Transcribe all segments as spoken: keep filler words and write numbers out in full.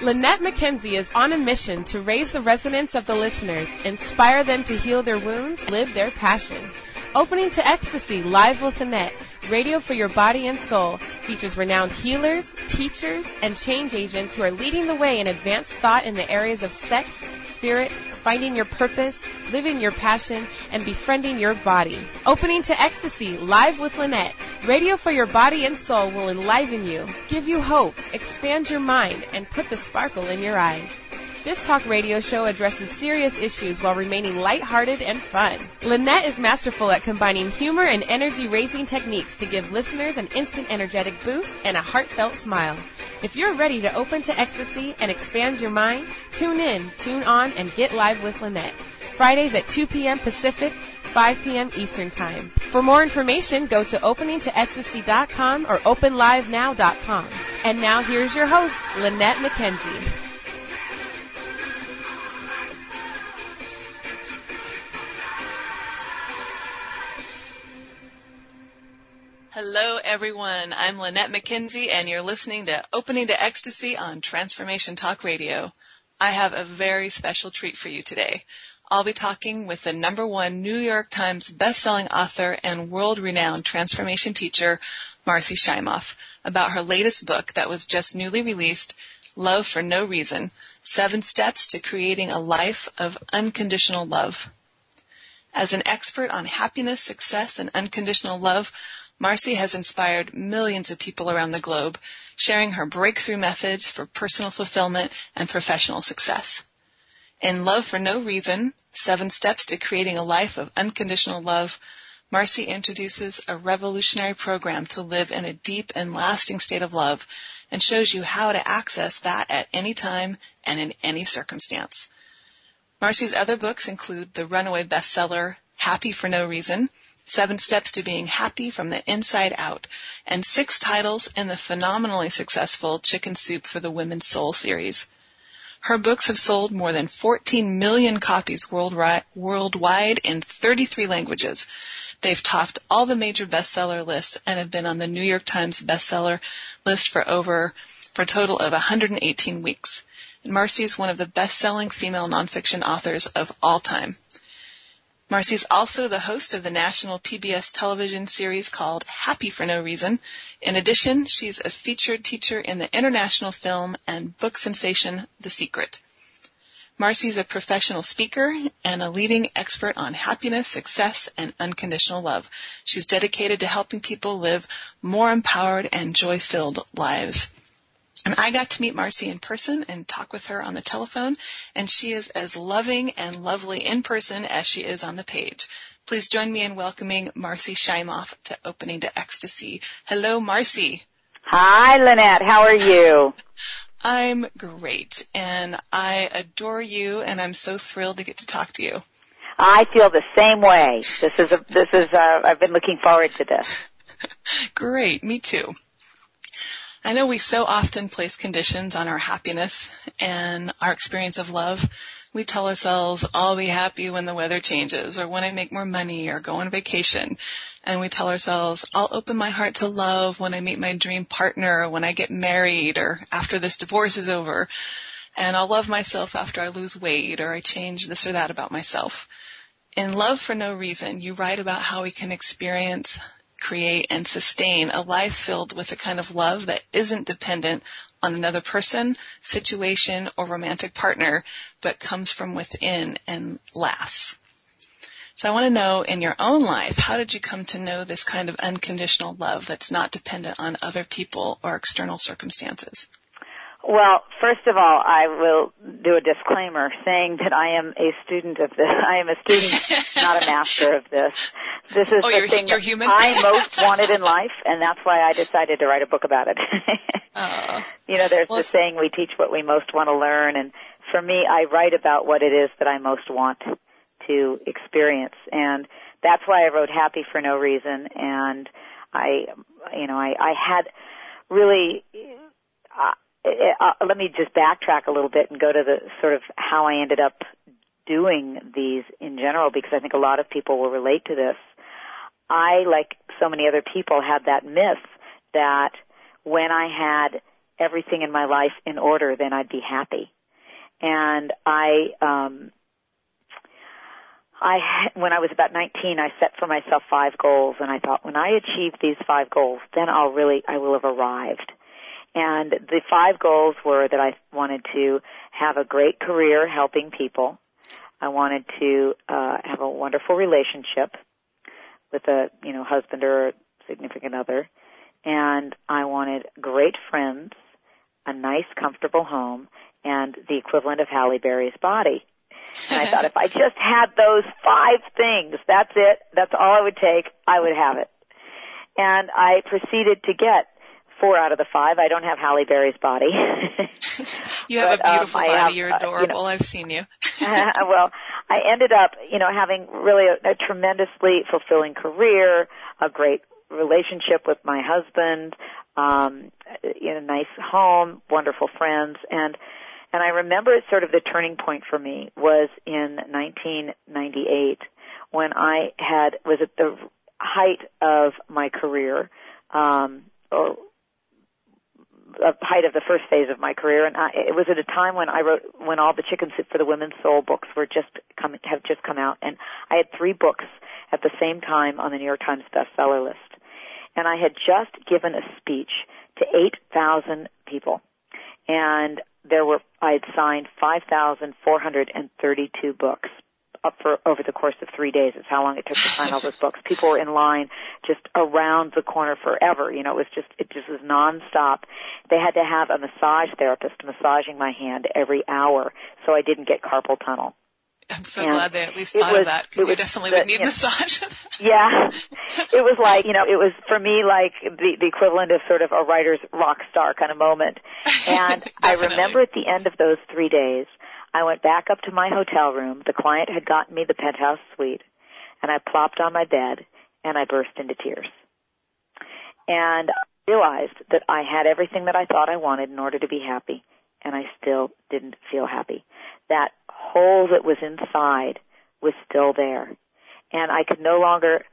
Lynette McKenzie is on a mission to raise the resonance of the listeners, inspire them to heal their wounds, live their passion. Opening to Ecstasy, Live with Lynette, radio for your body and soul, features renowned healers, teachers, and change agents who are leading the way in advanced thought in the areas of sex, spirit, finding your purpose, living your passion, and befriending your body. Opening to Ecstasy, Live with Lynette, radio for your body and soul will enliven you, give you hope, expand your mind, and put the sparkle in your eyes. This talk radio show addresses serious issues while remaining lighthearted and fun. Lynette is masterful at combining humor and energy-raising techniques to give listeners an instant energetic boost and a heartfelt smile. If you're ready to open to ecstasy and expand your mind, tune in, tune on, and get live with Lynette. Fridays at two p.m. Pacific, five p.m. Eastern Time. For more information, go to opening to ecstasy dot com or open live now dot com. And now here's your host, Lynette McKenzie. Hello, everyone. I'm Lynette McKenzie, and you're listening to Opening to Ecstasy on Transformation Talk Radio. I have a very special treat for you today. I'll be talking with the number one New York Times best-selling author and world-renowned transformation teacher, Marci Shimoff, about her latest book that was just newly released, Love for No Reason, Seven Steps to Creating a Life of Unconditional Love. As an expert on happiness, success, and unconditional love, Marci has inspired millions of people around the globe, sharing her breakthrough methods for personal fulfillment and professional success. In Love for No Reason, Seven Steps to Creating a Life of Unconditional Love, Marci introduces a revolutionary program to live in a deep and lasting state of love and shows you how to access that at any time and in any circumstance. Marci's other books include the runaway bestseller, Happy for No Reason, Seven Steps to Being Happy from the Inside Out, and six titles in the phenomenally successful Chicken Soup for the Women's Soul series. Her books have sold more than fourteen million copies worldwide in thirty-three languages. They've topped all the major bestseller lists and have been on the New York Times bestseller list for over, for a total of one hundred eighteen weeks. And Marci is one of the best-selling female nonfiction authors of all time. Marci is also the host of the national P B S television series called Happy for No Reason. In addition, she's a featured teacher in the international film and book sensation The Secret. Marci is a professional speaker and a leading expert on happiness, success, and unconditional love. She's dedicated to helping people live more empowered and joy-filled lives. And I got to meet Marci in person and talk with her on the telephone, and she is as loving and lovely in person as she is on the page. Please join me in welcoming Marci Shimoff to Opening to Ecstasy. Hello, Marci. Hi, Lynette. How are you? I'm great, and I adore you, and I'm so thrilled to get to talk to you. I feel the same way. This is a, this is a, I've been looking forward to this. Great, me too. I know we so often place conditions on our happiness and our experience of love. We tell ourselves, I'll be happy when the weather changes or when I make more money or go on vacation. And we tell ourselves, I'll open my heart to love when I meet my dream partner or when I get married or after this divorce is over. And I'll love myself after I lose weight or I change this or that about myself. In Love for No Reason, you write about how we can experience, create, and sustain a life filled with a kind of love that isn't dependent on another person, situation, or romantic partner, but comes from within and lasts. So I want to know, in your own life, how did you come to know this kind of unconditional love that's not dependent on other people or external circumstances? Well, first of all, I will do a disclaimer saying that I am a student of this. I am a student, not a master of this. This is oh, the you're, thing you're that human? I most wanted in life, and that's why I decided to write a book about it. uh, you know, there's well, the saying, we teach what we most want to learn, and for me, I write about what it is that I most want to experience, and that's why I wrote Happy for No Reason, and I, you know, I, I had really... Uh, Uh, let me just backtrack a little bit and go to the sort of how I ended up doing these in general, because I think a lot of people will relate to this. I, like so many other people, had that myth that when I had everything in my life in order, then I'd be happy. And I, um, I, when I was about nineteen, I set for myself five goals, and I thought, when I achieve these five goals, then I'll really, I will have arrived. And the five goals were that I wanted to have a great career helping people. I wanted to uh, have a wonderful relationship with a, you know, husband or a significant other. And I wanted great friends, a nice, comfortable home, and the equivalent of Halle Berry's body. And I thought, if I just had those five things, that's it, that's all I would take, I would have it. And I proceeded to get four out of the five. I don't have Halle Berry's body. You have but, a beautiful um, body. have, You're adorable. Uh, you know, I've seen you. well, I ended up, you know, having really a, a tremendously fulfilling career, a great relationship with my husband, um, in a nice home, wonderful friends, and and I remember sort of the turning point for me was in nineteen ninety-eight when I had was at the height of my career, um, or the height of the first phase of my career, and I, it was at a time when I wrote when all the Chicken Soup for the Women's Soul books were just come have just come out, and I had three books at the same time on the New York Times bestseller list. And I had just given a speech to eight thousand people. And there were, I had signed five thousand four hundred thirty-two books up for over the course of three days. It's how long it took to sign all those books. People were in line just around the corner forever. You know, it was just, it just was nonstop. They had to have a massage therapist massaging my hand every hour so I didn't get carpal tunnel. I'm so and glad they at least thought was, of that, because you definitely the, would need you know, massage. Yeah. It was like, you know, it was for me like the, the equivalent of sort of a writer's rock star kind of moment. And I remember at the end of those three days, I went back up to my hotel room. The client had gotten me the penthouse suite, and I plopped on my bed, and I burst into tears. And I realized that I had everything that I thought I wanted in order to be happy, and I still didn't feel happy. That hole that was inside was still there. And I could no longer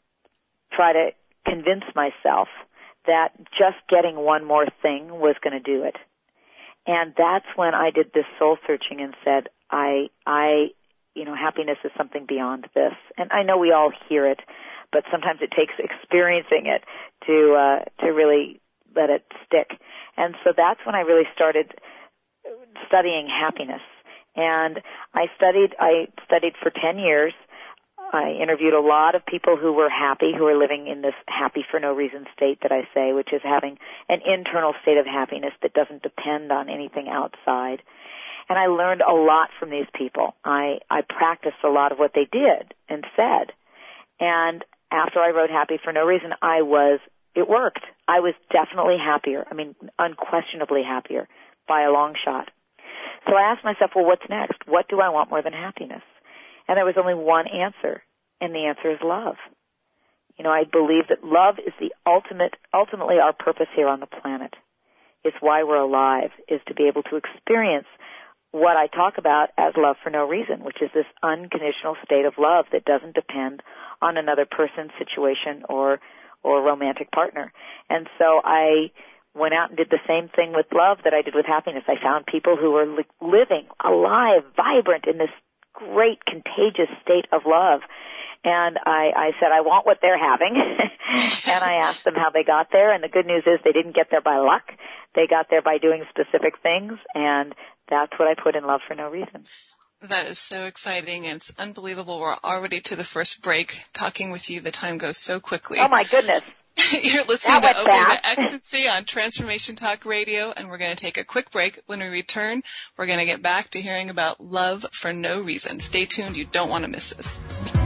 try to convince myself that just getting one more thing was going to do it. And that's when I did this soul searching and said, I, I, you know, happiness is something beyond this. And I know we all hear it, but sometimes it takes experiencing it to, uh, to really let it stick. And so that's when I really started studying happiness. And I studied, I studied for ten years. I interviewed a lot of people who were happy, who were living in this happy for no reason state that I say, which is having an internal state of happiness that doesn't depend on anything outside. And I learned a lot from these people. I, I practiced a lot of what they did and said. And after I wrote Happy for No Reason, I was, it worked. I was definitely happier. I mean, unquestionably happier by a long shot. So I asked myself, well, what's next? What do I want more than happiness? And there was only one answer, and the answer is love. You know, I believe that love is the ultimate, ultimately our purpose here on the planet. It's why we're alive, is to be able to experience what I talk about as love for no reason, which is this unconditional state of love that doesn't depend on another person's situation or, or romantic partner. And so I went out and did the same thing with love that I did with happiness. I found people who were li- living, alive, vibrant in this great contagious state of love. And I, I said, I want what they're having. And I asked them how they got there. And the good news is they didn't get there by luck. They got there by doing specific things. And that's what I put in Love for No Reason. That is so exciting, and it's unbelievable. We're already to the first break. Talking with you, the time goes so quickly. Oh, my goodness. You're listening to Opening to Ecstasy on Transformation Talk Radio, and we're going to take a quick break. When we return, we're going to get back to hearing about Love for No Reason. Stay tuned. You don't want to miss this.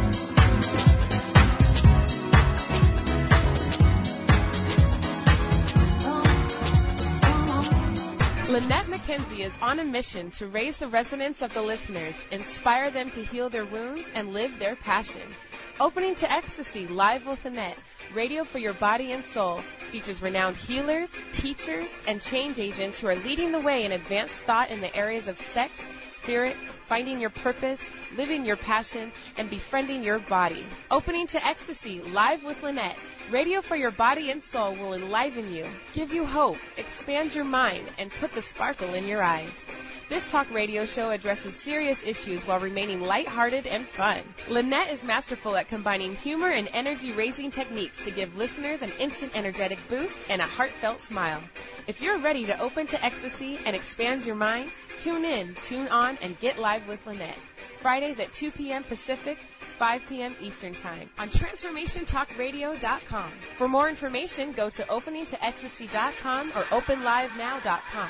Lynette McKenzie is on a mission to raise the resonance of the listeners, inspire them to heal their wounds, and live their passion. Opening to Ecstasy, Live with Lynette, radio for your body and soul, features renowned healers, teachers, and change agents who are leading the way in advanced thought in the areas of sex, spirit, finding your purpose, living your passion, and befriending your body. Opening to Ecstasy, live with Lynette. Radio for your body and soul will enliven you, give you hope, expand your mind, and put the sparkle in your eyes. This talk radio show addresses serious issues while remaining lighthearted and fun. Lynette is masterful at combining humor and energy-raising techniques to give listeners an instant energetic boost and a heartfelt smile. If you're ready to open to ecstasy and expand your mind, tune in, tune on, and get live with Lynette. Fridays at two p.m. Pacific, five p.m. Eastern Time on transformation talk radio dot com. For more information, go to opening to ecstasy dot com or open live now dot com.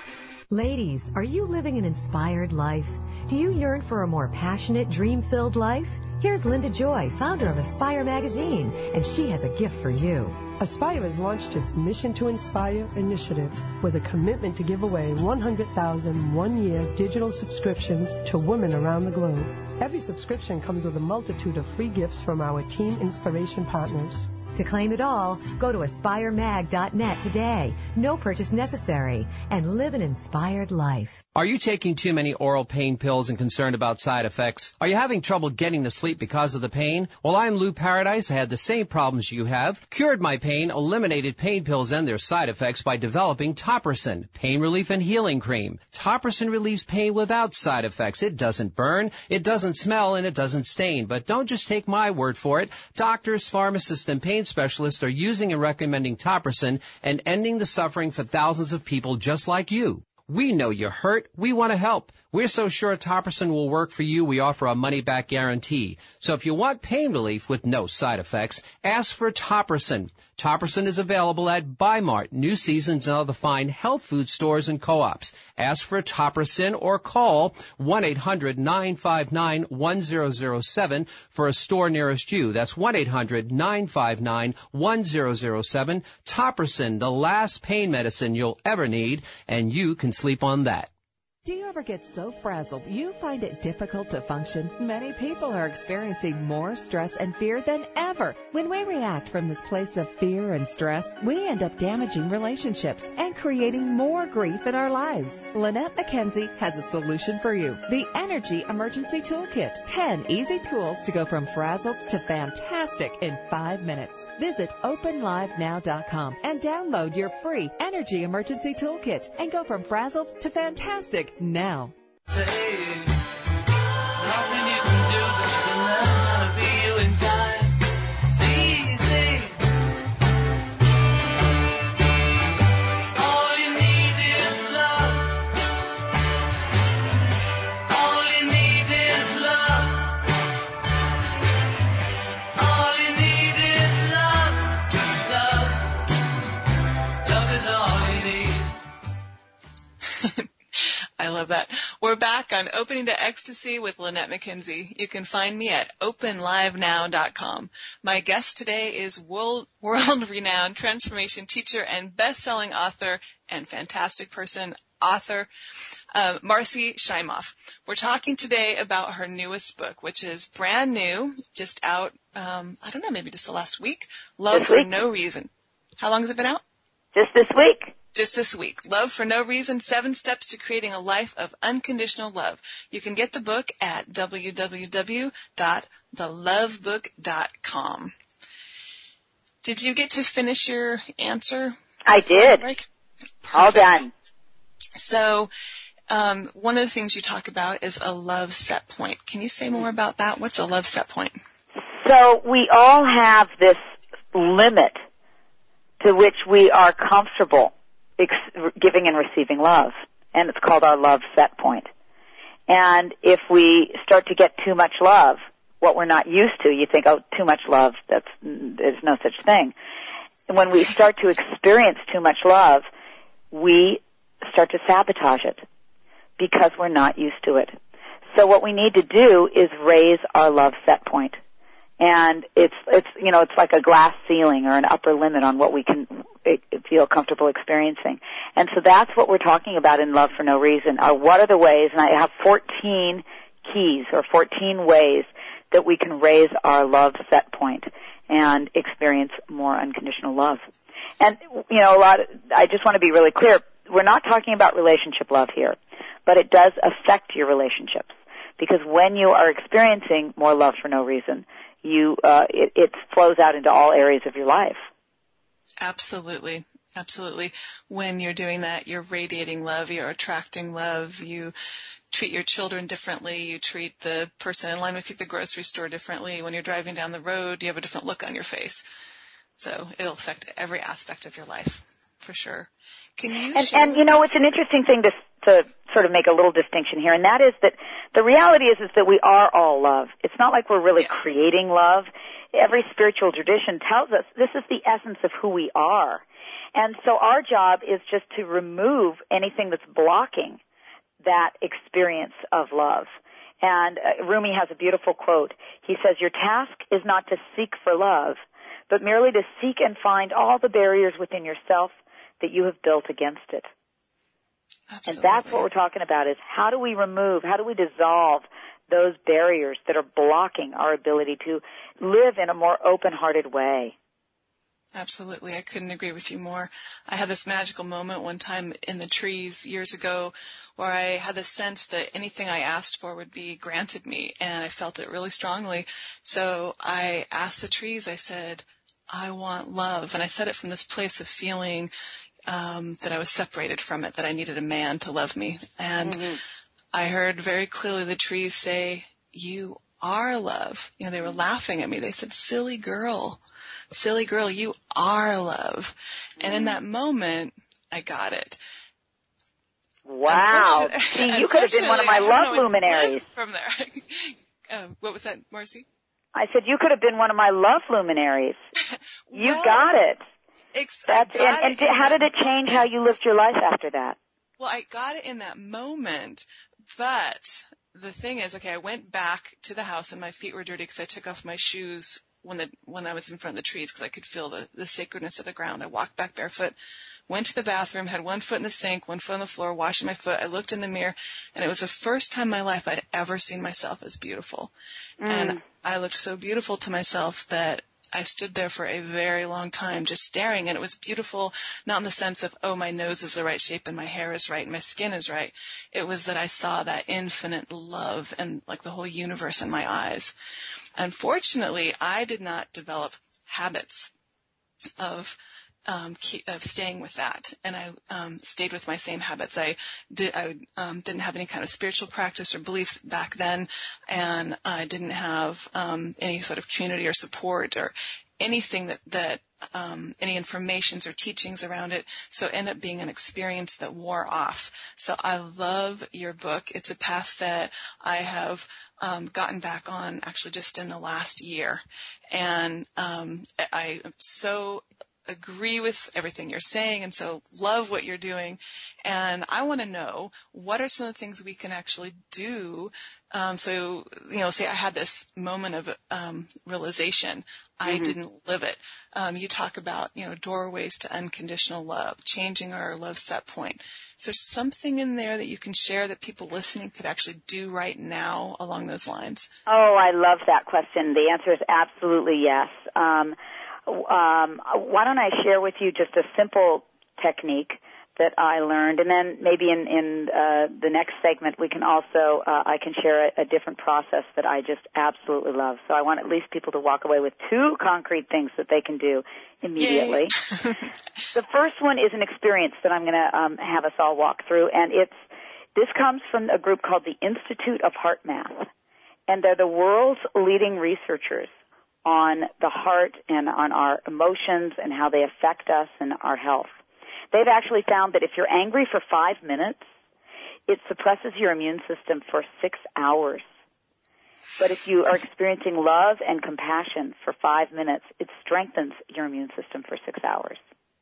Ladies, are you living an inspired life? Do you yearn for a more passionate, dream-filled life? Here's Linda Joy, founder of Aspire Magazine, and she has a gift for you. Aspire has launched its Mission to Inspire initiative with a commitment to give away one hundred thousand one-year digital subscriptions to women around the globe. Every subscription comes with a multitude of free gifts from our Team Inspiration partners. To claim it all, go to aspire mag dot net today. No purchase necessary. And live an inspired life. Are you taking too many oral pain pills and concerned about side effects? Are you having trouble getting to sleep because of the pain? Well, I'm Lou Paradise. I had the same problems you have. Cured my pain, eliminated pain pills and their side effects by developing Topricin, pain relief and healing cream. Topricin relieves pain without side effects. It doesn't burn, it doesn't smell, and it doesn't stain. But don't just take my word for it. Doctors, pharmacists, and pain specialists are using and recommending Topricin and ending the suffering for thousands of people just like you. We know you're hurt. We want to help. We're so sure Topricin will work for you, we offer a money-back guarantee. So if you want pain relief with no side effects, ask for Topricin. Topricin is available at Bi-Mart, New Seasons, and other fine health food stores and co-ops. Ask for Topricin or call one eight hundred nine five nine one zero zero seven for a store nearest you. That's one eight hundred nine five nine one zero zero seven. Topricin, the last pain medicine you'll ever need, and you can sleep on that. Do you ever get so frazzled you find it difficult to function? Many people are experiencing more stress and fear than ever. When we react from this place of fear and stress, we end up damaging relationships and creating more grief in our lives. Lynette McKenzie has a solution for you. The Energy Emergency Toolkit. ten easy tools to go from frazzled to fantastic in five minutes. Visit open live now dot com and download your free Energy Emergency Toolkit and go from frazzled to fantastic now. Say, nothing you can do, but you can learn how to be you in time. It's easy. All you need is love. All you need is love. All you need is love. Love. Love is all you need. I love that. We're back on Opening to Ecstasy with Lynette McKenzie. You can find me at open live now dot com. My guest today is world, world-renowned transformation teacher and best-selling author and fantastic person, author, uh, Marcy Shimoff. We're talking today about her newest book, which is brand new, just out, um, I don't know, maybe just the last week, Love This for week. No Reason. How long has it been out? Just this week. Just this week. Love for No Reason, Seven Steps to Creating a Life of Unconditional Love. You can get the book at w w w dot the love book dot com. Did you get to finish your answer? I did. All done. So um, one of the things you talk about is a love set point. Can you say more about that? What's a love set point? So we all have this limit to which we are comfortable ex- giving and receiving love, and it's called our love set point. And if we start to get too much love, what we're not used to, you think, oh, too much love, that's, there's no such thing. And when we start to experience too much love, we start to sabotage it because we're not used to it. So what we need to do is raise our love set point. And it's, it's, you know, it's like a glass ceiling or an upper limit on what we can feel comfortable experiencing. And so that's what we're talking about in Love for No Reason, are what are the ways, and I have fourteen keys or fourteen ways that we can raise our love set point and experience more unconditional love. And, you know, a lot of, I just want to be really clear, we're not talking about relationship love here. but it does affect your relationships. Because when you are experiencing more love for no reason, you uh, it, it flows out into all areas of your life. Absolutely. Absolutely. When you're doing that, you're radiating love, you're attracting love, you treat your children differently, you treat the person in line with you at the grocery store differently. When you're driving down the road, you have a different look on your face. So it'll affect every aspect of your life, for sure. Can you And, share and you know, us? it's an interesting thing to, to sort of make a little distinction here, and that is that the reality is, is that we are all love. It's not like we're really Yes. creating love. Every spiritual tradition tells us this is the essence of who we are. And so our job is just to remove anything that's blocking that experience of love. And uh, Rumi has a beautiful quote. He says, "Your task is not to seek for love, but merely to seek and find all the barriers within yourself that you have built against it." Absolutely. And that's what we're talking about, is how do we remove, how do we dissolve those barriers that are blocking our ability to live in a more open-hearted way. Absolutely. I couldn't agree with you more. I had this magical moment one time in the trees years ago where I had the sense that anything I asked for would be granted me, and I felt it really strongly. So I asked the trees, I said, I want love. And I said it from this place of feeling um, that I was separated from it, that I needed a man to love me. And mm-hmm. I heard very clearly the trees say, you are love. You know, they were laughing at me. They said, silly girl. Silly girl, you are love. And in that moment, I got it. Wow. See, you could have been one of my love luminaries. From there. uh, what was that, Marcy? I said you could have been one of my love luminaries. You well, got it. Ex- That's, got and and it how did it change moment. how you lived your life after that? Well, I got it in that moment, but the thing is, okay, I went back to the house and my feet were dirty because I took off my shoes when the when I was in front of the trees because I could feel the, the sacredness of the ground. I walked back barefoot, went to the bathroom, had one foot in the sink, one foot on the floor, washing my foot. I looked in the mirror, and it was the first time in my life I'd ever seen myself as beautiful. Mm. And I looked so beautiful to myself that I stood there for a very long time just staring, and it was beautiful, not in the sense of, oh, my nose is the right shape and my hair is right and my skin is right. It was that I saw that infinite love and like the whole universe in my eyes. Unfortunately, I did not develop habits of um, keep, of staying with that, and I um, stayed with my same habits. I did I um, didn't have any kind of spiritual practice or beliefs back then, and I didn't have um, any sort of community or support or anything that that um, any informations or teachings around it. So it ended up being an experience that wore off. So I love your book. It's a path that I have um, gotten back on actually just in the last year, and um, I am so agree with everything you're saying and so love what you're doing. And I want to know, what are some of the things we can actually do? Um, so, you know, say I had this moment of um, realization. I mm-hmm. didn't live it. Um, you talk about, you know, doorways to unconditional love, changing our love set point. Is there something in there that you can share that people listening could actually do right now along those lines? Oh, I love that question. The answer is absolutely yes. Um, Um, why don't I share with you just a simple technique that I learned, and then maybe in, in uh, the next segment we can also, uh, I can share a, a different process that I just absolutely love. So I want at least people to walk away with two concrete things that they can do immediately. The first one is an experience that I'm going to um, have us all walk through, and it's this comes from a group called the Institute of Heart Math, and they're the world's leading researchers on the heart and on our emotions and how they affect us and our health. They've actually found that if you're angry for five minutes, it suppresses your immune system for six hours. But if you are experiencing love and compassion for five minutes, it strengthens your immune system for six hours.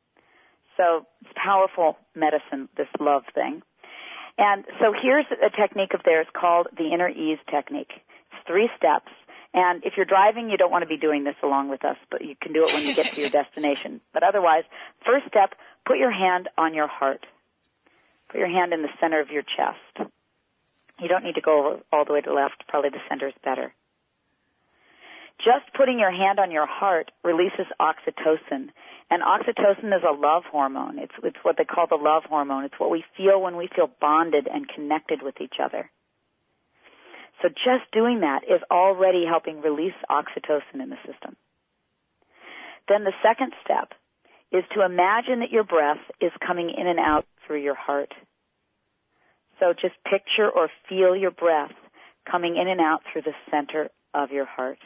So it's powerful medicine, this love thing. And so here's a technique of theirs called the inner ease technique. It's three steps. And if you're driving, you don't want to be doing this along with us, but you can do it when you get to your destination. But otherwise, first step, put your hand on your heart. Put your hand in the center of your chest. You don't need to go all the way to the left. Probably the center is better. Just putting your hand on your heart releases oxytocin. And oxytocin is a love hormone. It's, it's what they call the love hormone. It's what we feel when we feel bonded and connected with each other. So just doing that is already helping release oxytocin in the system. Then the second step is to imagine that your breath is coming in and out through your heart. So just picture or feel your breath coming in and out through the center of your heart.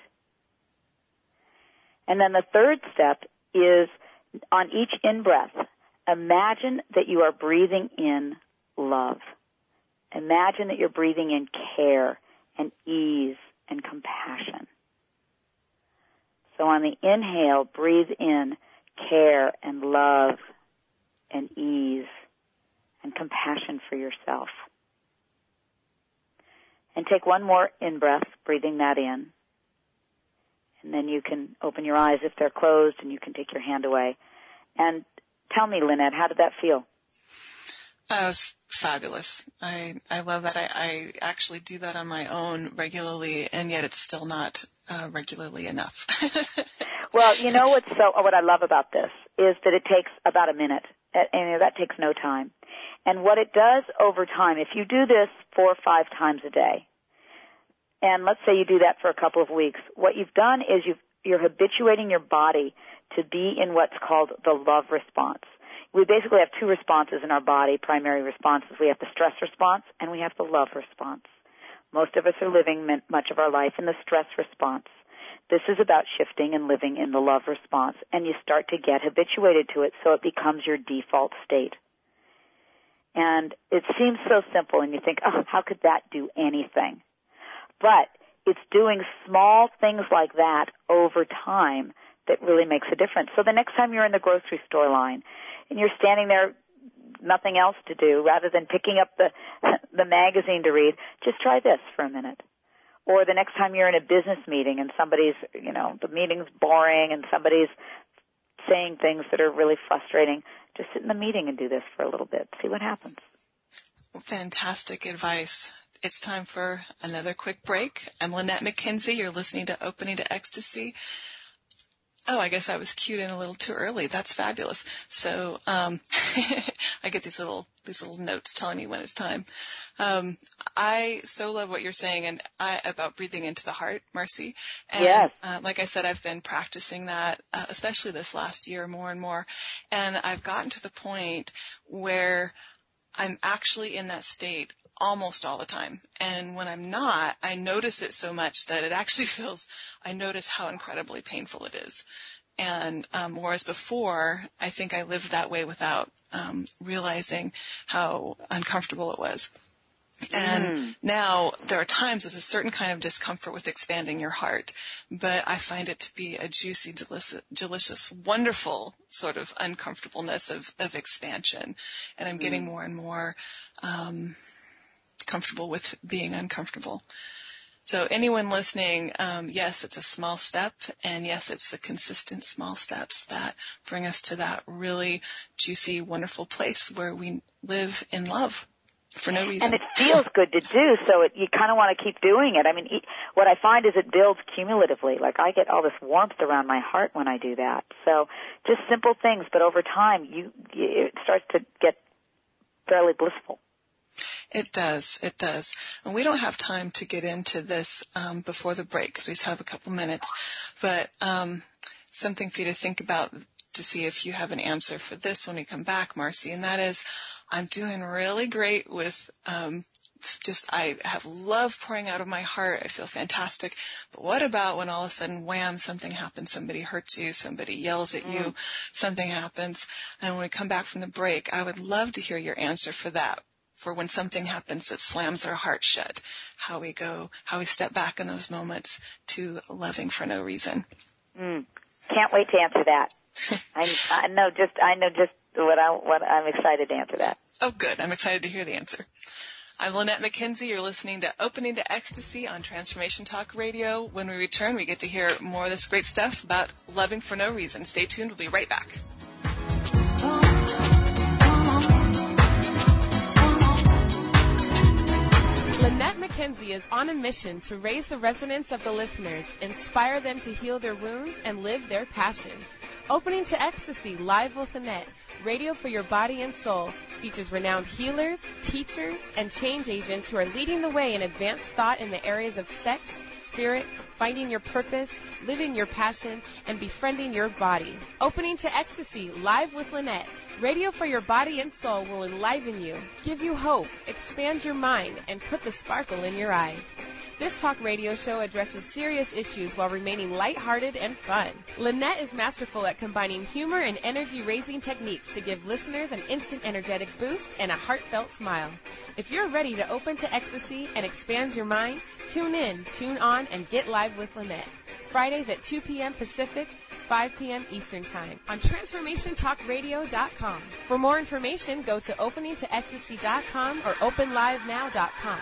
And then the third step is on each in-breath, imagine that you are breathing in love. Imagine that you're breathing in care and ease and compassion. So on the inhale, breathe in care and love and ease and compassion for yourself. And take one more in-breath, breathing that in. And then you can open your eyes if they're closed, and you can take your hand away. And tell me, Lynette, how did that feel? That was fabulous. I, I love that. I, I actually do that on my own regularly, and yet it's still not uh, regularly enough. Well, you know what's so, what I love about this is that it takes about a minute, and that takes no time. And what it does over time, if you do this four or five times a day, and let's say you do that for a couple of weeks, what you've done is you've, you're habituating your body to be in what's called the love response. We basically have two responses in our body, primary responses. We have the stress response and we have the love response. Most of us are living much of our life in the stress response. This is about shifting and living in the love response, and you start to get habituated to it so it becomes your default state. And it seems so simple, and you think, oh, how could that do anything? But it's doing small things like that over time that really makes a difference. So the next time you're in the grocery store line and you're standing there, nothing else to do, rather than picking up the the magazine to read, just try this for a minute. Or the next time you're in a business meeting and somebody's, you know, the meeting's boring and somebody's saying things that are really frustrating, just sit in the meeting and do this for a little bit. See what happens. Fantastic advice. It's time for another quick break. I'm Lynette McKenzie. You're listening to Opening to Ecstasy. Oh, I guess I was cued in a little too early. That's fabulous. So um, I get these little these little notes telling me when it's time. Um, I so love what you're saying and I, about breathing into the heart, Marcy. And, yes. Uh, like I said, I've been practicing that, uh, especially this last year, more and more. And I've gotten to the point where I'm actually in that state almost all the time. And when I'm not, I notice it so much that it actually feels, I notice how incredibly painful it is. And um, whereas before, I think I lived that way without um, realizing how uncomfortable it was. And mm. now there are times there's a certain kind of discomfort with expanding your heart, but I find it to be a juicy, delicious, delicious wonderful sort of uncomfortableness of, of expansion. And I'm getting mm. more and more um, comfortable with being uncomfortable. So anyone listening, um, yes, it's a small step, and yes, it's the consistent small steps that bring us to that really juicy, wonderful place where we live in love. For no reason. And it feels good to do, so it, you kind of want to keep doing it. I mean, what I find is it builds cumulatively. Like, I get all this warmth around my heart when I do that. So just simple things, but over time, you, it starts to get fairly blissful. It does. It does. And we don't have time to get into this um, before the break because we just have a couple minutes. But um, something for you to think about to see if you have an answer for this when we come back, Marcy, and that is, I'm doing really great with um, just I have love pouring out of my heart. I feel fantastic. But what about when all of a sudden, wham, something happens, somebody hurts you, somebody yells at you, mm. something happens. And when we come back from the break, I would love to hear your answer for that, for when something happens that slams our heart shut, how we go, how we step back in those moments to loving for no reason. Mm. Can't wait to answer that. I, I know just I know just what I what I'm excited to answer that. Oh, good. I'm excited to hear the answer. I'm Lynette McKenzie. You're listening to Opening to Ecstasy on Transformation Talk Radio. When we return, we get to hear more of this great stuff about loving for no reason. Stay tuned. We'll be right back. Lynette McKenzie McKenzie is on a mission to raise the resonance of the listeners, inspire them to heal their wounds, and live their passion. Opening to Ecstasy, Live with Annette, radio for your body and soul, features renowned healers, teachers, and change agents who are leading the way in advanced thought in the areas of sex, spirit, finding your purpose, living your passion, and befriending your body. Opening to Ecstasy, Live with Lynette. Radio for your body and soul will enliven you, give you hope, expand your mind, and put the sparkle in your eyes. This talk radio show addresses serious issues while remaining lighthearted and fun. Lynette is masterful at combining humor and energy-raising techniques to give listeners an instant energetic boost and a heartfelt smile. If you're ready to open to ecstasy and expand your mind, tune in, tune on, and get live with Lynette. Fridays at two p.m. Pacific, five p.m. Eastern Time on transformation talk radio dot com. For more information, go to opening to ecstasy dot com or open live now dot com.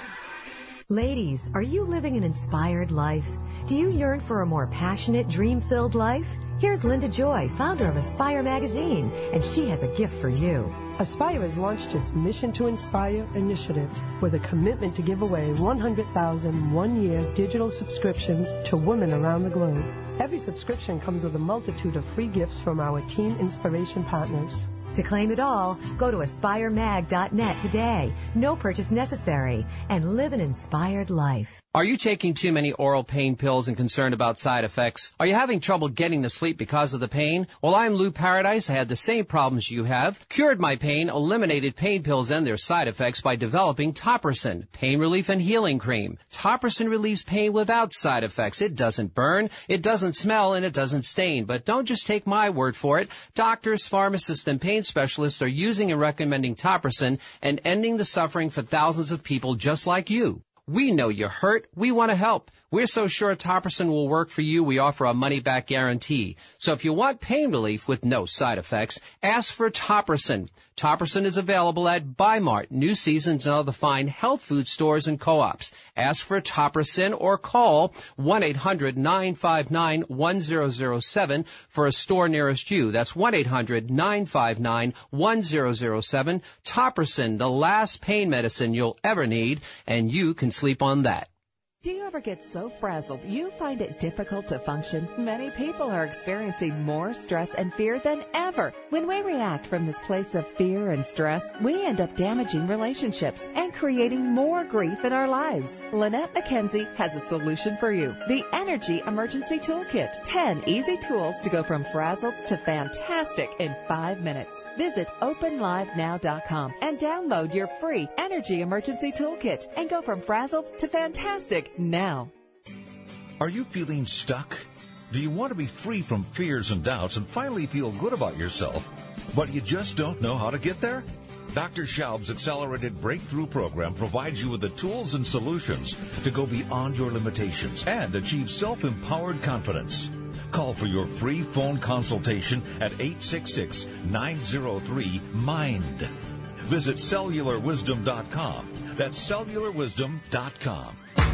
Ladies, are you living an inspired life? Do you yearn for a more passionate, dream-filled life? Here's Linda Joy, founder of Aspire Magazine, and she has a gift for you. Aspire has launched its Mission to Inspire initiative with a commitment to give away one hundred thousand one-year digital subscriptions to women around the globe. Every subscription comes with a multitude of free gifts from our Teen Inspiration partners. To claim it all, go to aspire mag dot net today. No purchase necessary. And live an inspired life. Are you taking too many oral pain pills and concerned about side effects? Are you having trouble getting to sleep because of the pain? Well, I'm Lou Paradise. I had the same problems you have. Cured my pain, eliminated pain pills and their side effects by developing Topricin, pain relief and healing cream. Topricin relieves pain without side effects. It doesn't burn, it doesn't smell, and it doesn't stain. But don't just take my word for it. Doctors, pharmacists, and pain specialists are using and recommending Topricin and ending the suffering for thousands of people just like you. We know you're hurt. We want to help. We're so sure Topricin will work for you, we offer a money-back guarantee. So if you want pain relief with no side effects, ask for Topricin. Topricin is available at Bi-Mart, New Seasons, and other fine health food stores and co-ops. Ask for Topricin or call one eight hundred nine five nine one zero zero seven for a store nearest you. That's one eight hundred nine five nine one zero zero seven. Topricin, the last pain medicine you'll ever need, and you can sleep on that. Do you ever get so frazzled you find it difficult to function? Many people are experiencing more stress and fear than ever. When we react from this place of fear and stress, we end up damaging relationships and creating more grief in our lives. Lynette McKenzie has a solution for you. The Energy Emergency Toolkit. ten easy tools to go from frazzled to fantastic in five minutes. Visit open live now dot com and download your free Energy Emergency Toolkit and go from frazzled to fantastic now. Are you feeling stuck? Do you want to be free from fears and doubts and finally feel good about yourself, but you just don't know how to get there? Doctor Schaub's Accelerated Breakthrough Program provides you with the tools and solutions to go beyond your limitations and achieve self-empowered confidence. Call for your free phone consultation at eight six six, nine zero three, MIND. Visit cellular wisdom dot com. That's cellular wisdom dot com.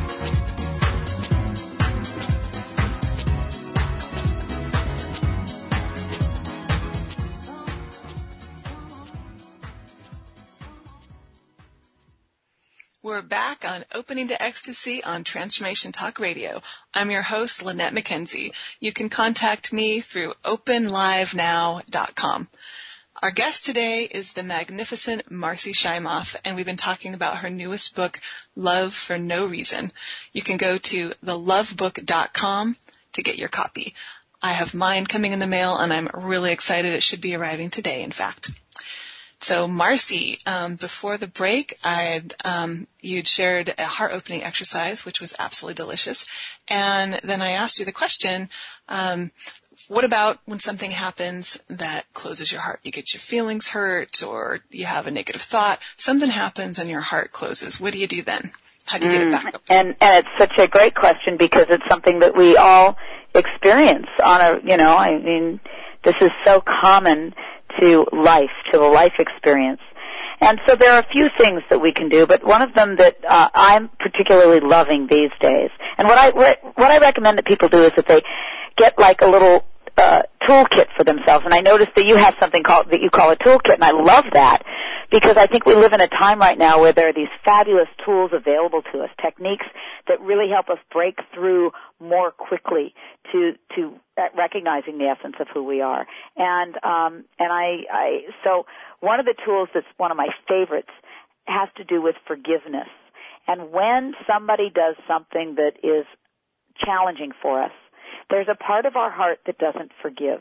We're back on Opening to Ecstasy on Transformation Talk Radio. I'm your host, Lynette McKenzie. You can contact me through open live now dot com. Our guest today is the magnificent Marcy Shimoff, and we've been talking about her newest book, Love for No Reason. You can go to the love book dot com to get your copy. I have mine coming in the mail, and I'm really excited. It should be arriving today, in fact. So, Marcy, um, before the break, I'd, um, you'd shared a heart-opening exercise, which was absolutely delicious. And then I asked you the question, um, what about when something happens that closes your heart? You get your feelings hurt, or you have a negative thought. Something happens and your heart closes. What do you do then? How do you get it back up? And, and it's such a great question because it's something that we all experience on a, you know, I mean, this is so common to life, to the life experience. And so there are a few things that we can do, but one of them that uh, I'm particularly loving these days, and what I what, what I recommend that people do is that they get like a little uh, toolkit for themselves. And I noticed that you have something called that you call a toolkit, and I love that because I think we live in a time right now where there are these fabulous tools available to us, techniques that really help us break through more quickly to to recognizing the essence of who we are. And um, and I, I so one of the tools that's one of my favorites has to do with forgiveness. And when somebody does something that is challenging for us, there's a part of our heart that doesn't forgive.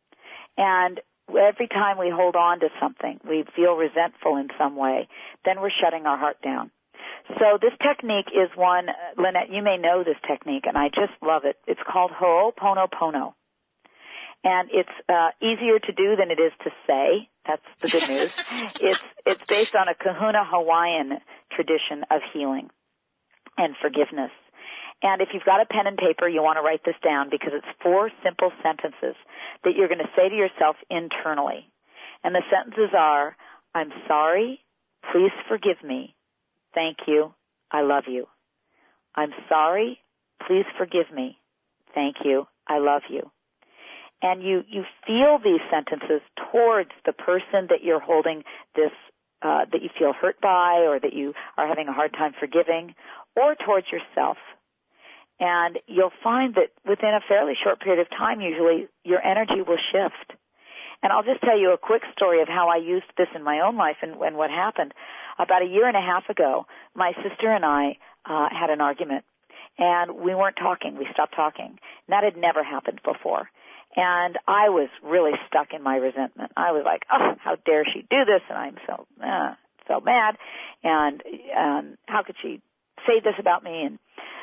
And every time we hold on to something, we feel resentful in some way, then we're shutting our heart down. So this technique is one, Lynette, you may know this technique, and I just love it. It's called Ho'oponopono. And it's uh, easier to do than it is to say. That's the good news. It's it's based on a Kahuna Hawaiian tradition of healing and forgiveness. And if you've got a pen and paper, you want to write this down because it's four simple sentences that you're going to say to yourself internally. And the sentences are, I'm sorry, please forgive me, thank you, I love you. I'm sorry, please forgive me, thank you, I love you. And you, you feel these sentences towards the person that you're holding this, uh, that you feel hurt by or that you are having a hard time forgiving, or towards yourself. And you'll find that within a fairly short period of time, usually, your energy will shift. And I'll just tell you a quick story of how I used this in my own life and, and what happened. About a year and a half ago, my sister and I uh, had an argument, and we weren't talking. We stopped talking. And that had never happened before. And I was really stuck in my resentment. I was like, oh, how dare she do this? And I'm so, uh, so mad. And um, how could she say this about me? And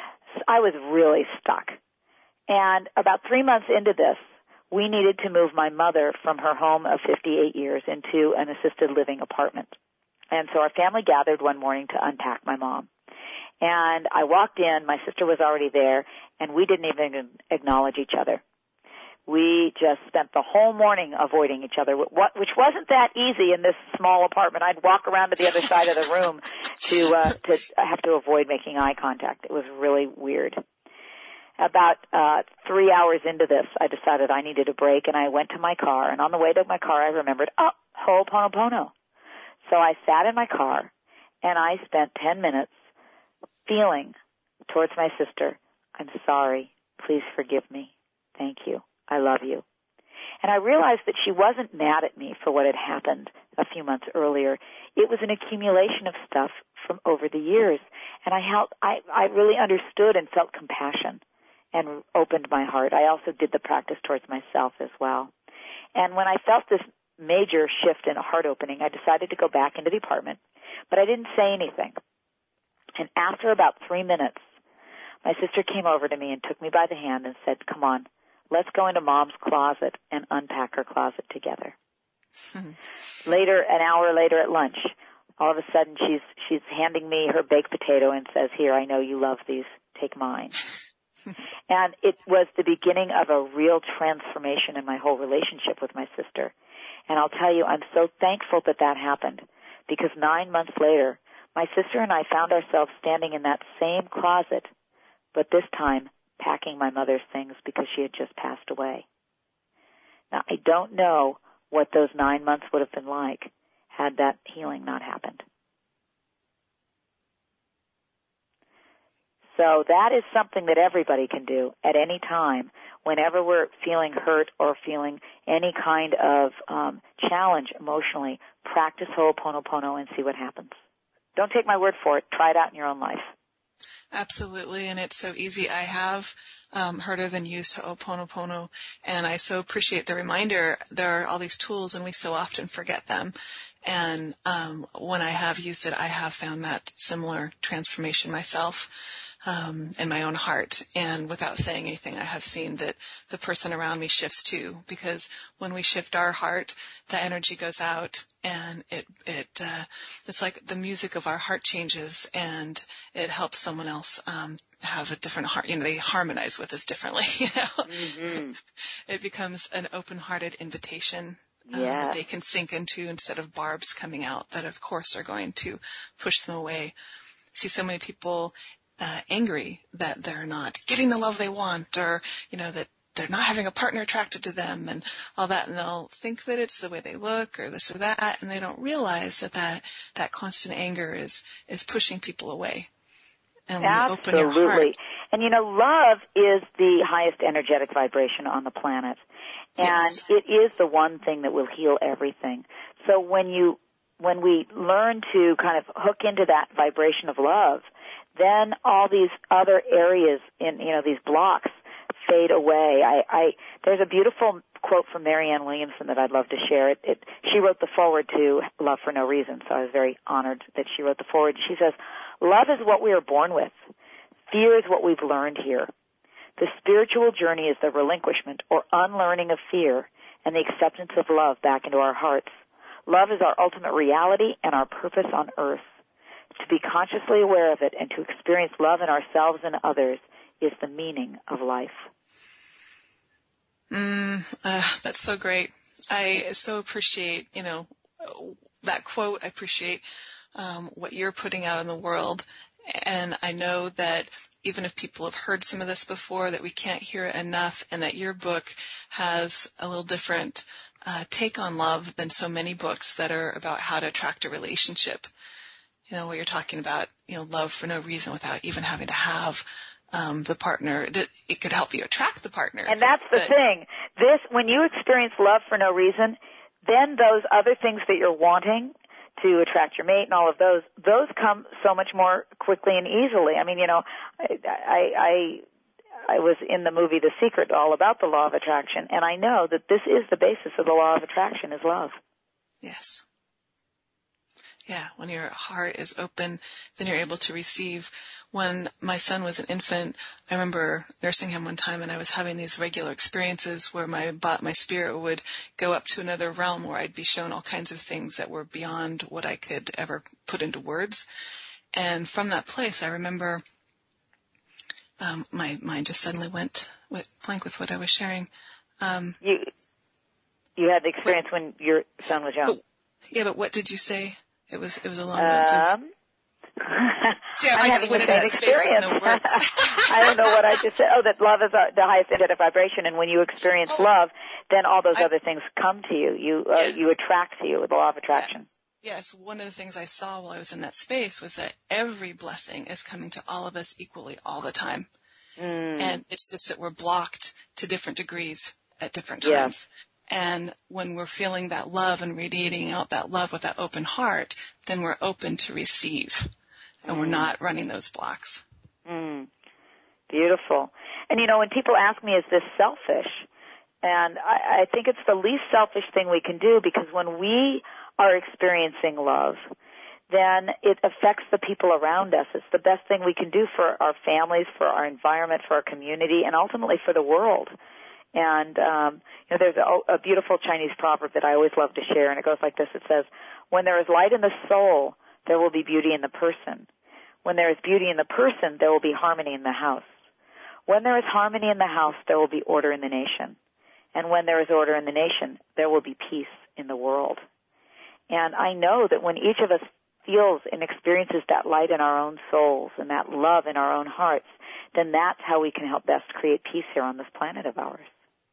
I was really stuck. And about three months into this, we needed to move my mother from her home of fifty-eight years into an assisted living apartment. And so our family gathered one morning to unpack my mom. And I walked in, my sister was already there, and we didn't even acknowledge each other. We just spent the whole morning avoiding each other, which wasn't that easy in this small apartment. I'd walk around to the other side of the room to uh, to have to avoid making eye contact. It was really weird. About uh, three hours into this, I decided I needed a break, and I went to my car. And on the way to my car, I remembered, oh, Ho'oponopono. So I sat in my car, and I spent ten minutes feeling towards my sister, I'm sorry, please forgive me, thank you. I love you. And I realized that she wasn't mad at me for what had happened a few months earlier. It was an accumulation of stuff from over the years. And I, helped, I, I really understood and felt compassion and opened my heart. I also did the practice towards myself as well. And when I felt this major shift in a heart opening, I decided to go back into the apartment. But I didn't say anything. And after about three minutes, my sister came over to me and took me by the hand and said, come on, let's go into Mom's closet and unpack her closet together. Later, an hour later at lunch, all of a sudden she's she's handing me her baked potato and says, here, I know you love these, take mine. And it was the beginning of a real transformation in my whole relationship with my sister. And I'll tell you, I'm so thankful that that happened, because nine months later, my sister and I found ourselves standing in that same closet, but this time packing my mother's things because she had just passed away. Now, I don't know what those nine months would have been like had that healing not happened. So that is something that everybody can do at any time, whenever we're feeling hurt or feeling any kind of um, challenge emotionally. Practice Ho'oponopono and see what happens. Don't take my word for it. Try it out in your own life. Absolutely, and it's so easy. I have um, heard of and used Ho'oponopono, and I so appreciate the reminder. There are all these tools, and we so often forget them. And um, when I have used it, I have found that similar transformation myself um, in my own heart. And without saying anything, I have seen that the person around me shifts too, because when we shift our heart, the energy goes out, and it it uh, it's like the music of our heart changes, and it helps someone else um, have a different heart. You know, they harmonize with us differently. You know, mm-hmm. It becomes an open-hearted invitation. Um, yeah. That they can sink into instead of barbs coming out that, of course, are going to push them away. See so many people uh, angry that they're not getting the love they want, or, you know, that they're not having a partner attracted to them and all that, and they'll think that it's the way they look or this or that, and they don't realize that that, that constant anger is, is pushing people away. And when you open your heart, absolutely. And you know, love is the highest energetic vibration on the planet. And yes. it is the one thing that will heal everything. So when you, when we learn to kind of hook into that vibration of love, then all these other areas in, you know, these blocks fade away. I, I, there's a beautiful quote from Marianne Williamson that I'd love to share. It, it, she wrote the foreword to Love for No Reason, so I was very honored that she wrote the foreword. She says, "Love is what we are born with. Fear is what we've learned here. The spiritual journey is the relinquishment or unlearning of fear and the acceptance of love back into our hearts. Love is our ultimate reality and our purpose on earth. To be consciously aware of it and to experience love in ourselves and others is the meaning of life." Mm, uh, that's so great. I so appreciate, you know, that quote. I appreciate um, what you're putting out in the world. And I know that even if people have heard some of this before, that we can't hear it enough, and that your book has a little different uh, take on love than so many books that are about how to attract a relationship. You know, where you're talking about, you know, love for no reason without even having to have um, the partner. It could help you attract the partner. And that's the but, thing. This, when you experience love for no reason, then those other things that you're wanting to attract your mate and all of those, those come so much more quickly and easily. I mean, you know, I, I, I, I was in the movie The Secret all about the law of attraction, and I know that this is the basis of the law of attraction is love. Yes. Yeah, when your heart is open, then you're able to receive. When my son was an infant, I remember nursing him one time, and I was having these regular experiences where my my spirit would go up to another realm where I'd be shown all kinds of things that were beyond what I could ever put into words. And from that place, I remember um, my mind just suddenly went went blank with what I was sharing. Um, you you had the experience what, when your son was young. But, yeah, but what did you say? It was it was a long um, See, I I'm just having went the into same that space experience. with no words. I don't know what I just said. Oh, that love is a, the highest energetic vibration, and when you experience oh, love, then all those I, other things come to you. You uh, yes. you attract to you with the law of attraction. Yeah. Yes, one of the things I saw while I was in that space was that every blessing is coming to all of us equally all the time. Mm. And it's just that we're blocked to different degrees at different Yeah. times. And when we're feeling that love and radiating out that love with that open heart, then we're open to receive. And mm. we're not running those blocks. Mm. Beautiful. And, you know, when people ask me, is this selfish? And I, I think it's the least selfish thing we can do, because when we are experiencing love, then it affects the people around us. It's the best thing we can do for our families, for our environment, for our community, and ultimately for the world. And, um, you know, there's a, a beautiful Chinese proverb that I always love to share, and it goes like this. It says, when there is light in the soul, there will be beauty in the person. When there is beauty in the person, there will be harmony in the house. When there is harmony in the house, there will be order in the nation. And when there is order in the nation, there will be peace in the world. And I know that when each of us feels and experiences that light in our own souls and that love in our own hearts, then that's how we can help best create peace here on this planet of ours.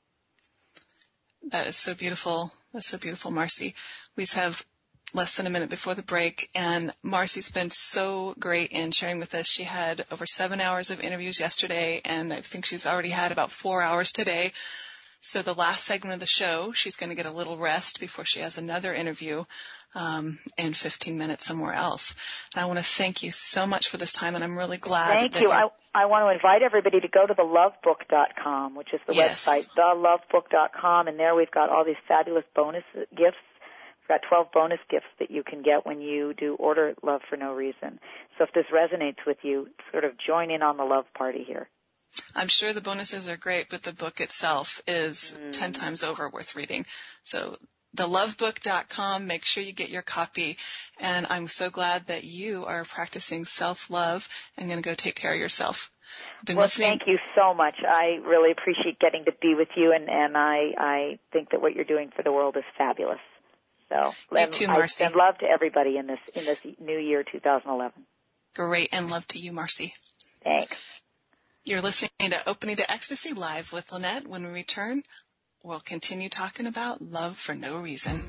That is so beautiful. That's so beautiful, Marcy. We just have less than a minute before the break, and Marcy's been so great in sharing with us. She had over seven hours of interviews yesterday, and I think she's already had about four hours today. So the last segment of the show, she's going to get a little rest before she has another interview um, in fifteen minutes somewhere else. And I want to thank you so much for this time, and I'm really glad. Thank that you. I, I want to invite everybody to go to the love book dot com, which is the yes. website, the love book dot com, and there we've got all these fabulous bonus gifts. We've got twelve bonus gifts that you can get when you do order Love for No Reason. So if this resonates with you, sort of join in on the love party here. I'm sure the bonuses are great, but the book itself is mm. ten times over worth reading. So the love book dot com, make sure you get your copy. And I'm so glad that you are practicing self-love and going to go take care of yourself. Been well, listening. Thank you so much. I really appreciate getting to be with you, and, and I, I think that what you're doing for the world is fabulous. So, you too, Marcy. And love to everybody in this in this new year, two thousand eleven. Great, and love to you, Marcy. Thanks. You're listening to Opening to Ecstasy live with Lynette. When we return, we'll continue talking about love for no reason.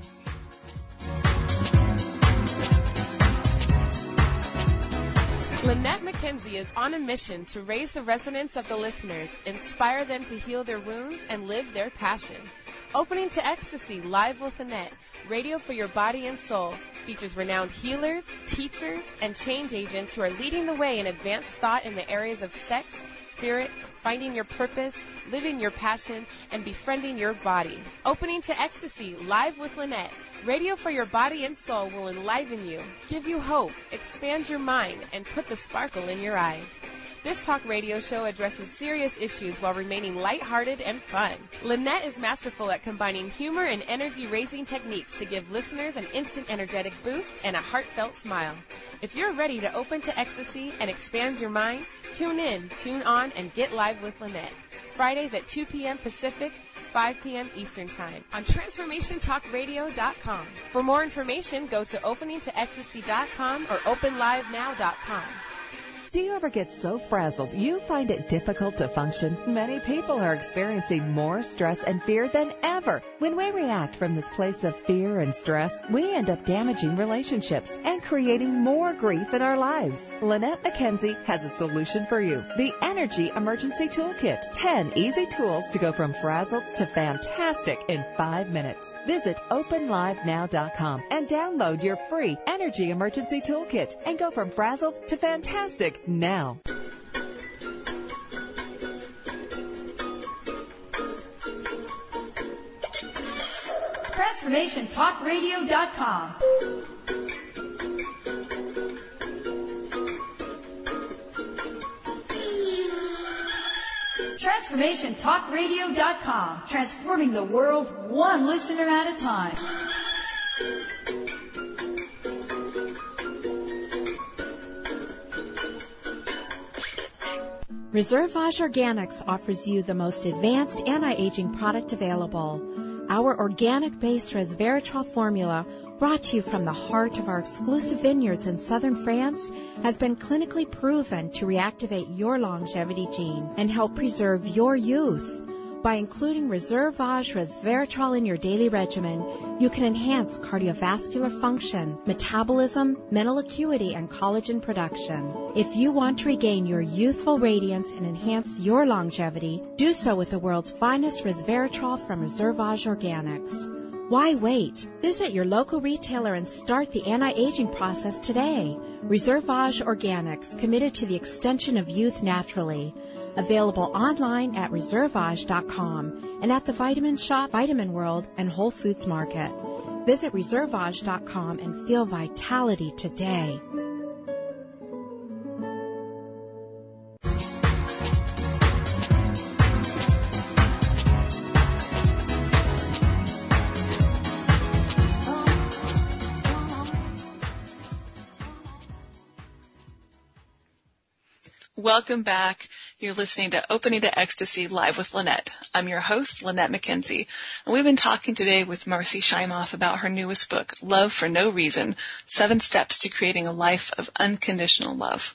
Lynette McKenzie is on a mission to raise the resonance of the listeners, inspire them to heal their wounds, and live their passion. Opening to Ecstasy live with Lynette, radio for your body and soul, features renowned healers, teachers, and change agents who are leading the way in advanced thought in the areas of sex, spirit, finding your purpose, living your passion, and befriending your body. Opening to Ecstasy live with Lynette, radio for your body and soul will enliven you, give you hope, expand your mind, and put the sparkle in your eyes. This talk radio show addresses serious issues while remaining lighthearted and fun. Lynette is masterful at combining humor and energy-raising techniques to give listeners an instant energetic boost and a heartfelt smile. If you're ready to open to ecstasy and expand your mind, tune in, tune on, and get live with Lynette. Fridays at two p.m. Pacific, five p.m. Eastern Time on transformation talk radio dot com. For more information, go to opening to ecstasy dot com or open live now dot com. Do you ever get so frazzled you find it difficult to function? Many people are experiencing more stress and fear than ever. When we react from this place of fear and stress, we end up damaging relationships and creating more grief in our lives. Lynette McKenzie has a solution for you. The Energy Emergency Toolkit. ten easy tools to go from frazzled to fantastic in five minutes. Visit open live now dot com and download your free Energy Emergency Toolkit and go from frazzled to fantastic now. transformation talk radio dot com. transformation talk radio dot com. Transforming the world one listener at a time. Reservage Organics offers you the most advanced anti-aging product available. Our organic-based resveratrol formula, brought to you from the heart of our exclusive vineyards in southern France, has been clinically proven to reactivate your longevity gene and help preserve your youth. By including Reservage resveratrol in your daily regimen, you can enhance cardiovascular function, metabolism, mental acuity, and collagen production. If you want to regain your youthful radiance and enhance your longevity, do so with the world's finest resveratrol from Reservage Organics. Why wait? Visit your local retailer and start the anti-aging process today. Reservage Organics, committed to the extension of youth naturally. Available online at reservage dot com and at the Vitamin Shop, Vitamin World, and Whole Foods Market. Visit reservage dot com and feel vitality today. Welcome back. You're listening to Opening to Ecstasy live with Lynette. I'm your host, Lynette McKenzie, and we've been talking today with Marcy Shimoff about her newest book, Love for No Reason, Seven Steps to Creating a Life of Unconditional Love.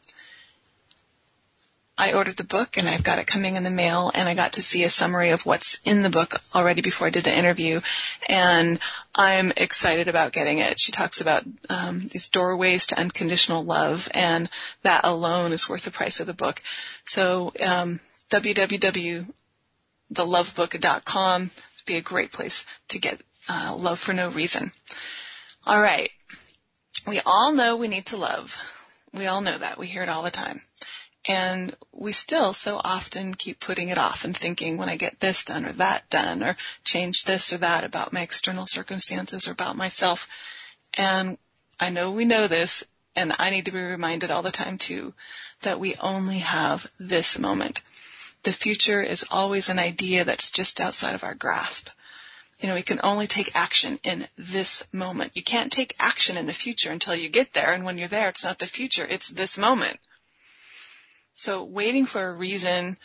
I ordered the book, and I've got it coming in the mail, and I got to see a summary of what's in the book already before I did the interview, and I'm excited about getting it. She talks about um, these doorways to unconditional love, and that alone is worth the price of the book. So um, w w w dot the love book dot com would be a great place to get uh, Love for No Reason. All right. We all know we need to love. We all know that. We hear it all the time. And we still so often keep putting it off and thinking, when I get this done or that done, or change this or that about my external circumstances or about myself. And I know we know this, and I need to be reminded all the time too, that we only have this moment. The future is always an idea that's just outside of our grasp. You know, we can only take action in this moment. You can't take action in the future until you get there, and when you're there, it's not the future, it's this moment. So waiting for a reason,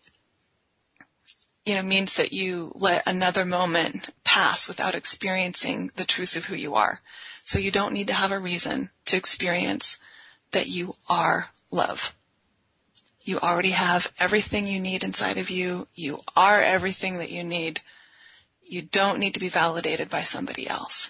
you know, means that you let another moment pass without experiencing the truth of who you are. So you don't need to have a reason to experience that you are love. You already have everything you need inside of you. You are everything that you need. You don't need to be validated by somebody else.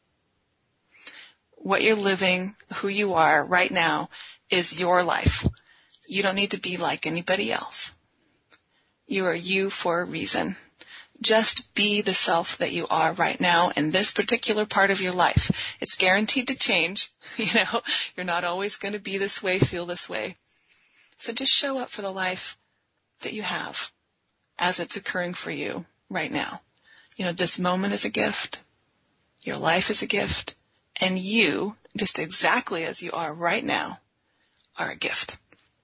What you're living, who you are right now, is your life. You don't need to be like anybody else. You are you for a reason. Just be the self that you are right now in this particular part of your life. It's guaranteed to change. You know, you're not always going to be this way, feel this way. So just show up for the life that you have as it's occurring for you right now. You know, this moment is a gift. Your life is a gift. And you, just exactly as you are right now, are a gift.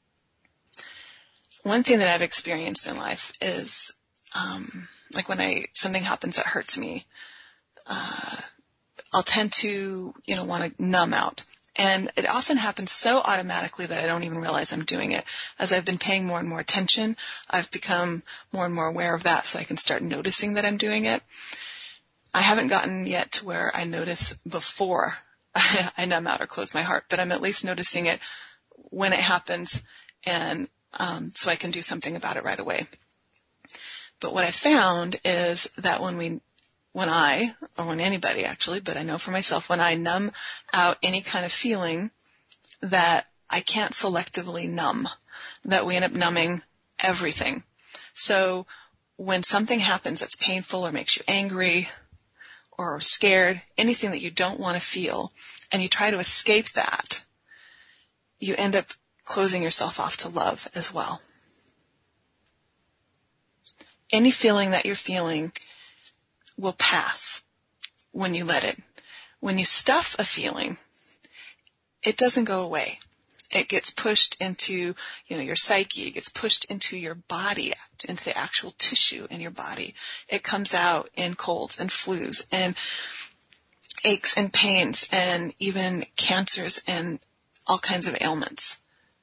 One thing that I've experienced in life is, um, like when I something happens that hurts me, uh, I'll tend to, you know, want to numb out. And it often happens so automatically that I don't even realize I'm doing it. As I've been paying more and more attention, I've become more and more aware of that so I can start noticing that I'm doing it. I haven't gotten yet to where I notice before I numb out or close my heart, but I'm at least noticing it when it happens, and um, so I can do something about it right away. But what I found is that when we When I, or when anybody actually, but I know for myself, when I numb out any kind of feeling, that I can't selectively numb, that we end up numbing everything. So when something happens that's painful or makes you angry or scared, anything that you don't want to feel, and you try to escape that, you end up closing yourself off to love as well. Any feeling that you're feeling will pass when you let it. When you stuff a feeling, it doesn't go away. It gets pushed into, you know, your psyche. It gets pushed into your body, into the actual tissue in your body. It comes out in colds and flus and aches and pains and even cancers and all kinds of ailments.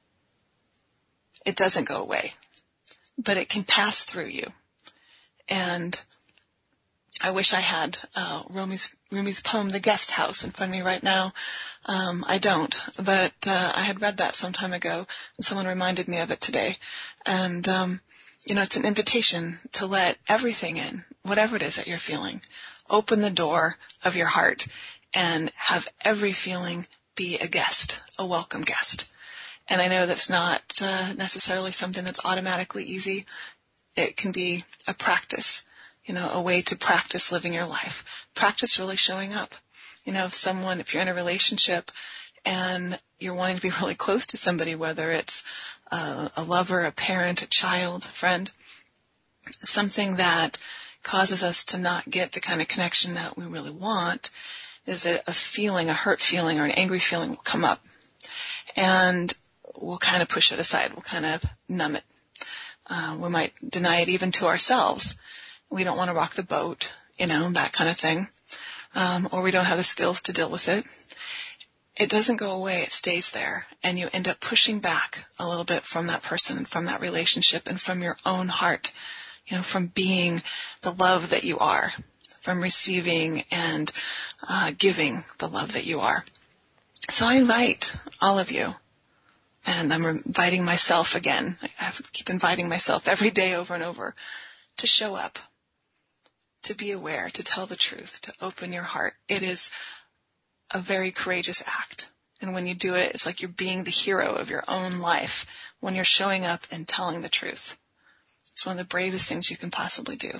It doesn't go away, but it can pass through you. And I wish I had uh, Rumi's, Rumi's poem, The Guest House, in front of me right now. Um, I don't, but uh, I had read that some time ago, and someone reminded me of it today. And, um, you know, it's an invitation to let everything in, whatever it is that you're feeling. Open the door of your heart and have every feeling be a guest, a welcome guest. And I know that's not uh, necessarily something that's automatically easy. It can be a practice. You know, a way to practice living your life. Practice really showing up. You know, if someone, if you're in a relationship and you're wanting to be really close to somebody, whether it's uh, a lover, a parent, a child, a friend, something that causes us to not get the kind of connection that we really want is that a feeling, a hurt feeling or an angry feeling will come up. And we'll kind of push it aside. We'll kind of numb it. Uh, we might deny it even to ourselves. We don't want to rock the boat, you know, that kind of thing. Um, or we don't have the skills to deal with it. It doesn't go away. It stays there. And you end up pushing back a little bit from that person and from that relationship and from your own heart, you know, from being the love that you are, from receiving and uh, giving the love that you are. So I invite all of you, and I'm inviting myself again. I have to keep inviting myself every day over and over to show up, to be aware, to tell the truth, to open your heart. It is a very courageous act. And when you do it, it's like you're being the hero of your own life when you're showing up and telling the truth. It's one of the bravest things you can possibly do.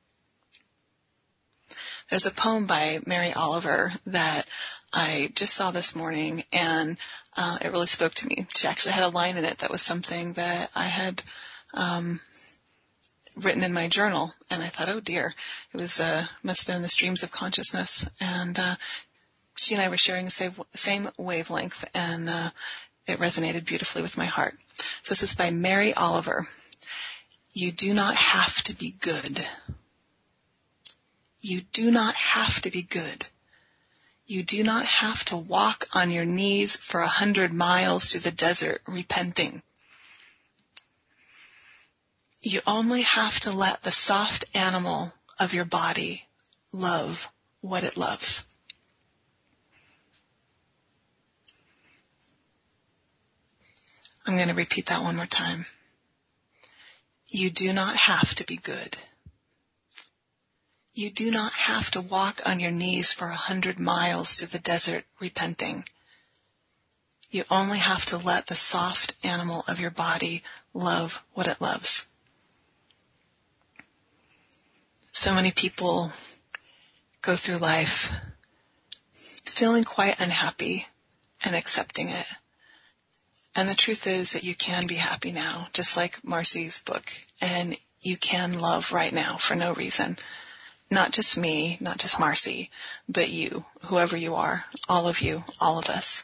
There's a poem by Mary Oliver that I just saw this morning, and uh, it really spoke to me. She actually had a line in it that was something that I had um, written in my journal, and I thought, oh dear, it was uh, must have been in the streams of consciousness. And uh, she and I were sharing the same, same wavelength, and uh, it resonated beautifully with my heart. So this is by Mary Oliver. You do not have to be good. You do not have to be good. You do not have to walk on your knees for a hundred miles through the desert repenting. You only have to let the soft animal of your body love what it loves. I'm going to repeat that one more time. You do not have to be good. You do not have to walk on your knees for a hundred miles through the desert repenting. You only have to let the soft animal of your body love what it loves. So many people go through life feeling quite unhappy and accepting it. And the truth is that you can be happy now, just like Marcy's book, and you can love right now for no reason. Not just me, not just Marcy, but you, whoever you are, all of you, all of us.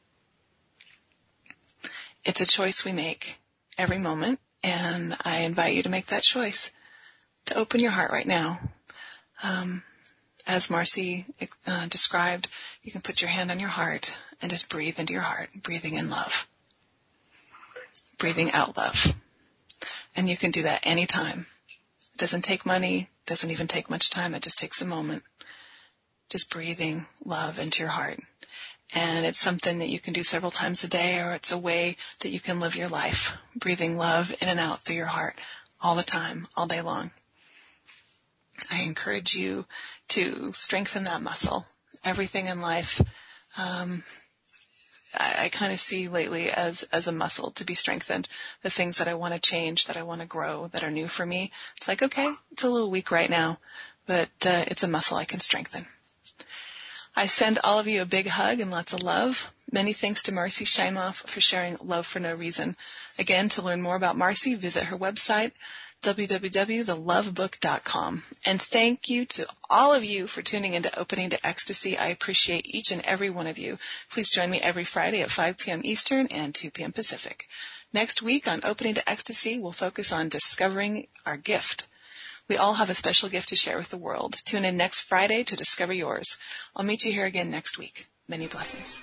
It's a choice we make every moment, and I invite you to make that choice, to open your heart right now. Um, as Marcy uh, described, you can put your hand on your heart and just breathe into your heart, breathing in love, breathing out love. And you can do that anytime. It doesn't take money, doesn't even take much time, it just takes a moment. Just breathing love into your heart. And it's something that you can do several times a day, or it's a way that you can live your life, breathing love in and out through your heart all the time, all day long. I encourage you to strengthen that muscle. Everything in life, um, I, I kind of see lately as, as a muscle to be strengthened. The things that I want to change, that I want to grow, that are new for me. It's like, okay, it's a little weak right now, but uh, it's a muscle I can strengthen. I send all of you a big hug and lots of love. Many thanks to Marcy Scheimoff for sharing Love for No Reason. Again, to learn more about Marcy, visit her website, w w w dot the love book dot com. And thank you to all of you for tuning into Opening to Ecstasy. I appreciate each and every one of you. Please join me every Friday at five p.m. Eastern and two p.m. Pacific. Next week on Opening to Ecstasy, we'll focus on discovering our gift. We all have a special gift to share with the world. Tune in next Friday to discover yours. I'll meet you here again next week. Many blessings.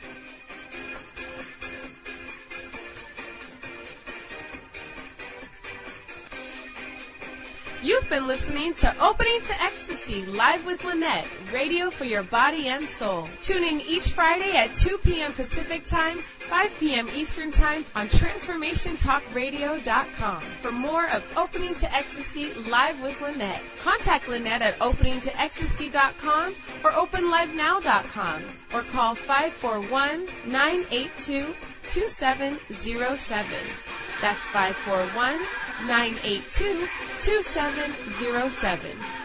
You've been listening to Opening to Ecstasy, live with Lynette, radio for your body and soul. Tune in each Friday at two p.m. Pacific Time, five p.m. Eastern Time on transformation talk radio dot com. For more of Opening to Ecstasy, live with Lynette, contact Lynette at opening to ecstasy dot com or open live now dot com or call five four one, nine eight two, two seven zero seven. That's five four one, nine eight two, two seven zero seven.